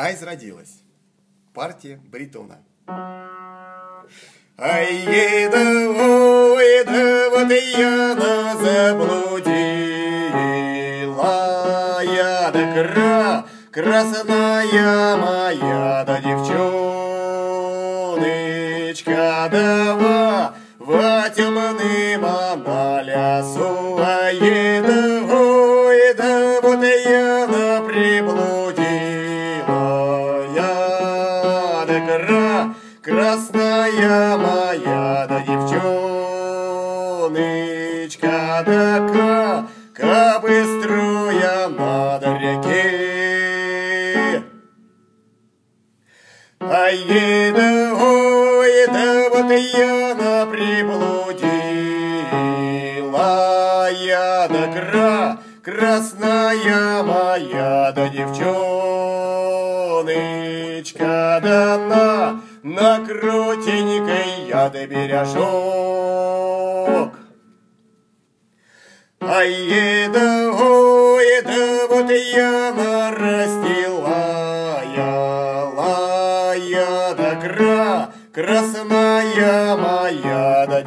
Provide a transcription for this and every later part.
Ай зродилась партия баритона. Ай, да, ой, да, вот я заблудила, я да красная моя да девчоночка, да во темным она лясу, ай, да, ой, да, вот я приблудила, я да красная моя да девчоночка, да быстрая над реки. Ай, да, ой, да, вот я приблудила, я да красная моя да девчоночка, да на крутенькой я да бережок. Ай, да, ой, да, вот я нарастила, я да красная моя да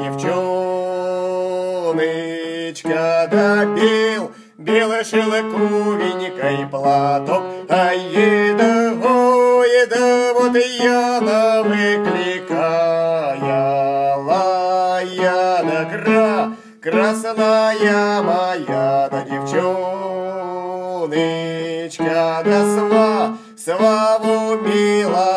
девчоночка, да белый шелковенький платок. Ай, да, ой, да, вот я выкликая, я да красная моя да девчоночка, да сваву мила